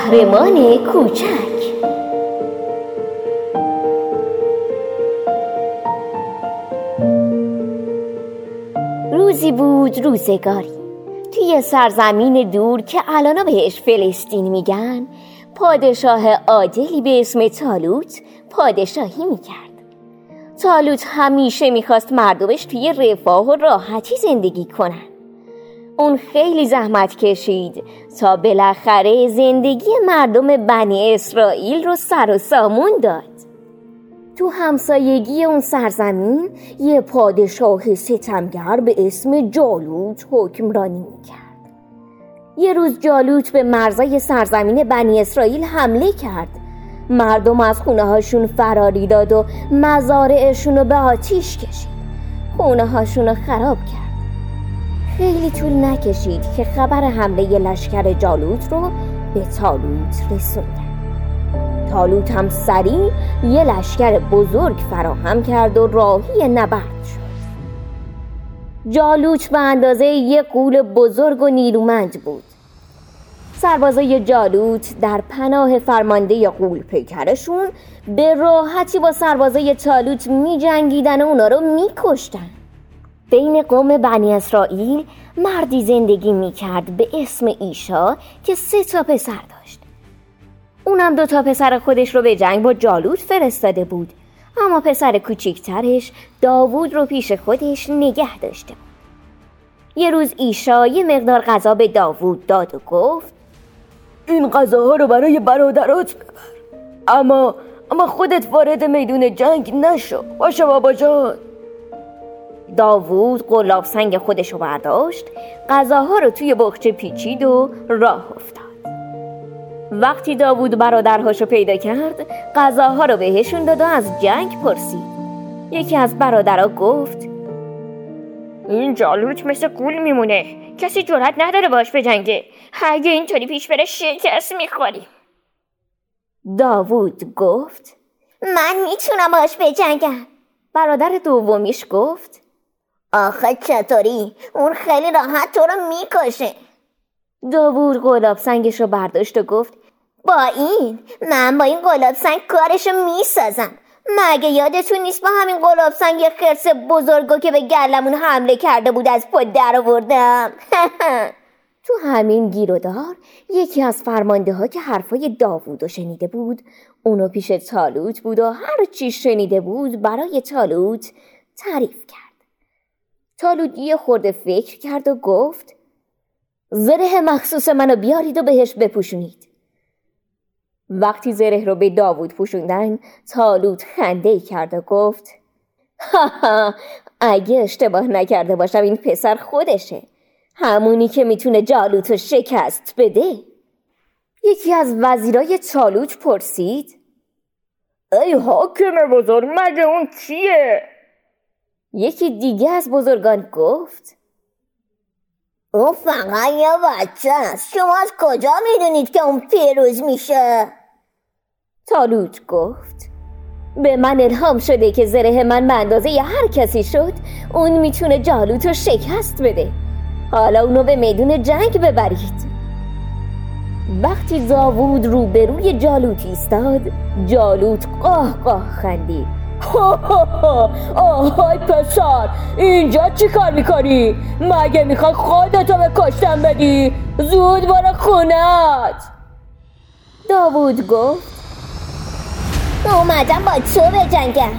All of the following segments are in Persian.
قهرمان کوچک. روزی بود روزگاری توی سرزمین دور که الان بهش فلسطین میگن، پادشاه عادلی به اسم طالوت پادشاهی میکرد. طالوت همیشه میخواست مردمش توی رفاه و راحتی زندگی کنن. اون خیلی زحمت کشید تا بالاخره زندگی مردم بنی اسرائیل رو سر و سامون داد. تو همسایگی اون سرزمین یه پادشاه ستمگر به اسم جالوت حکمرانی میکرد. یه روز جالوت به مرزای سرزمین بنی اسرائیل حمله کرد. مردم از خونه هاشون فراری داد و مزارعشون رو به آتیش کشید. خونه هاشون رو خراب کرد. خیلی طول نکشید که خبر حمله لشکر جالوت رو به طالوت رسوندن. طالوت هم سریع یه لشکر بزرگ فراهم کرد و راهی نبرد شد. جالوت به اندازه یه غول بزرگ و نیرومند بود. سربازای جالوت در پناه فرمانده غول پیکرشون به راحتی با سربازای طالوت می جنگیدن و اونا رو می کشتن. بین قوم بنی اسرائیل مردی زندگی می کرد به اسم ایشا که 3 پسر داشت. اونم 2 پسر خودش رو به جنگ با جالوت فرستاده بود، اما پسر کوچیکترش داوود رو پیش خودش نگه داشته بود. یه روز ایشا یه مقدار غذا به داوود داد و گفت: این غذاها رو برای برادرات ببر، اما خودت وارد میدون جنگ نشو. باشه بابا جان. داوود قلاب سنگ خودش رو برداشت، غذاها رو توی بخچه پیچید و راه افتاد. وقتی داوود برادرهاشو پیدا کرد، غذاها رو بهشون داد و از جنگ پرسید. یکی از برادرها گفت: این جالوت مثل غول میمونه، کسی جرأت نداره باش بجنگه. اگه اینطوری پیش بره شکست میخوریم. داوود گفت: من میتونم باش بجنگم. برادر دومیش گفت: آخه چطوری؟ اون خیلی راحت تو رو میکشه. داوود قلاب سنگش رو برداشت و گفت: من با این قلاب سنگ کارشو میسازم. مگه یادتون نیست با همین قلاب سنگ خرس بزرگو که به گلمون حمله کرده بود از پا در آوردم؟ تو همین گیر و دار یکی از فرمانده ها که حرفای داوودو شنیده بود اونو پیش طالوت بود و هر چی شنیده بود برای طالوت تعریف کرد. طالوت یه خورده فکر کرد و گفت: زره مخصوص منو بیارید و بهش بپوشونید. وقتی زره رو به داوود پوشوندن، طالوت خنده کرد و گفت: اگه اشتباه نکرده باشم این پسر خودشه، همونی که میتونه جالوت رو شکست بده. یکی از وزیرای طالوت پرسید: ای حاکم بزرگ، مگه اون کیه؟ یکی دیگه از بزرگان گفت: اون فقط یه بچه است. شما از کجا میدونید که اون پیروز میشه؟ طالوت گفت: به من الهام شده که زره من به اندازه هر کسی شد اون میتونه جالوت رو شکست بده. حالا اونو به میدون جنگ ببرید. وقتی داوود روبروی جالوت ایستاد، جالوت قاه قاه خندید. آهای پسر، اینجا چی کار میکنی؟ مگه میخوای خودتو به کشتن بدی؟ زود برو خونت. داوود گفت: اومدم با تو بجنگم.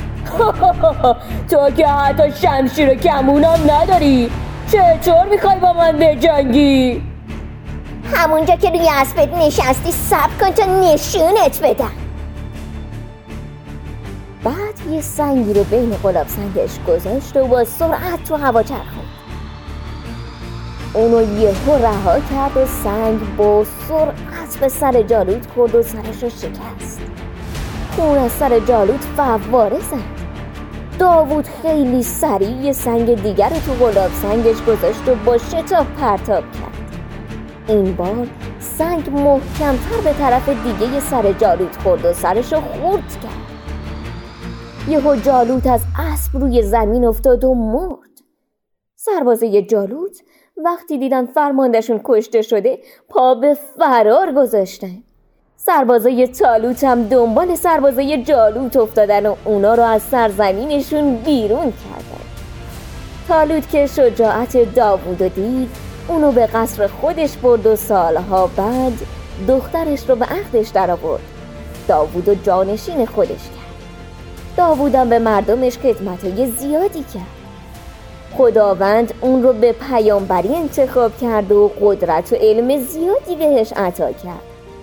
تو که حتی شمشیر و کمونم نداری، چطور میخوای با من بجنگی؟ همونجا که روی اسبت نشستی صبر کن تا نشونت بدم. بعد یه سنگی رو بین قلاب سنگش گذاشت و با سرعت تو هوا چرخوند. اونو یهو رها کرد و سنگ با سرعت به سر جالوت خورد و سرش رو شکست. خون از سر جالوت فواره زد. داوود خیلی سریع یه سنگ دیگر رو تو قلاب سنگش گذاشت و با شتاب پرتاب کرد. این بار سنگ محکم‌تر به طرف دیگه سر جالوت خورد و سرش رو خورد کرد. یهو جالوت از اسب روی زمین افتاد و مرد. سربازای جالوت وقتی دیدن فرماندهشون کشته شده پا به فرار گذاشتن. سربازای طالوت هم دنبال سربازای جالوت افتادن و اونا رو از سرزمینشون بیرون کردن. طالوت که شجاعت داوود رو دید اونو به قصر خودش برد و سالها بعد دخترش رو به عقدش در آورد. داوود و جانشین خودش کرد. داوودم به مردمش خدمت‌های زیادی کرد. خداوند اون رو به پیامبری انتخاب کرد و قدرت و علم زیادی بهش عطا کرد.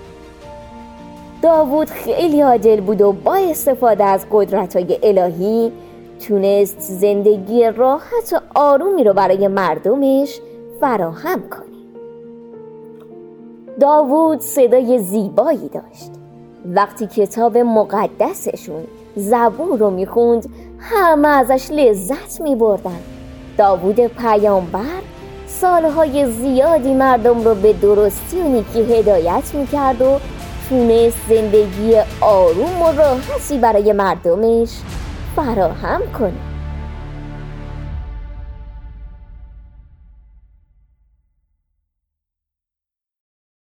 داوود خیلی عادل بود و با استفاده از قدرت‌های الهی تونست زندگی راحت و آرومی رو برای مردمش فراهم کنه. داوود صدای زیبایی داشت. وقتی کتاب مقدسشون زبور رو میخوند همه ازش لذت میبردن. داوود پیامبر سالهای زیادی مردم رو به درستی و نیکی هدایت میکرد و تونست زندگی آروم و راحتی برای مردمش فراهم کنه.